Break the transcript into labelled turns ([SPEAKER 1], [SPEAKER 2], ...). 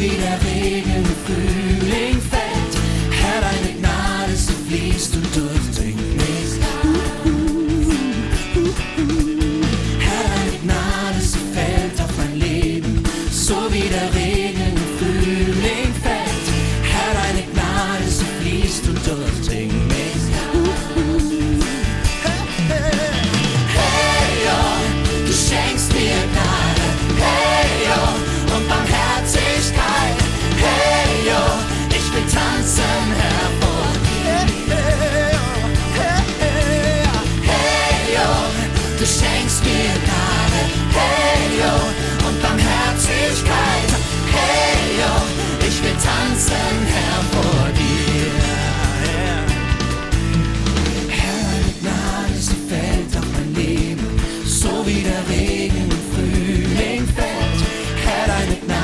[SPEAKER 1] wie der Regen im Frühling fällt. Herr, deine Gnade, sie fließt und durchdringt mich. Herr, deine Gnade, sie fällt auf mein Leben, so wie der Regen im Frühling fällt. Herr, deine Gnade, sie fließt und durchdringt mich.